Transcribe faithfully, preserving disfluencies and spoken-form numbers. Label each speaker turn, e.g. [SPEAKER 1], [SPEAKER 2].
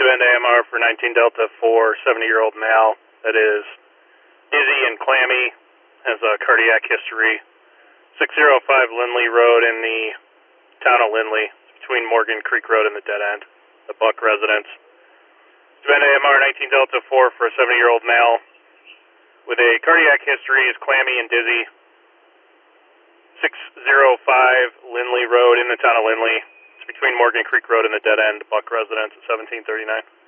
[SPEAKER 1] Devenda A M R for nineteen Delta for seventy-year-old male that is dizzy and clammy, has a cardiac history. six oh five Lindley Road in the town of Lindley, between Morgan Creek Road and the dead end, the Buck residence. Devenda A M R nineteen Delta four for a seventy-year-old male with a cardiac history, is clammy and dizzy. six oh five Lindley Road in the town of Lindley. It's between Morgan Creek Road and the dead end, Buck residence at seventeen thirty-nine.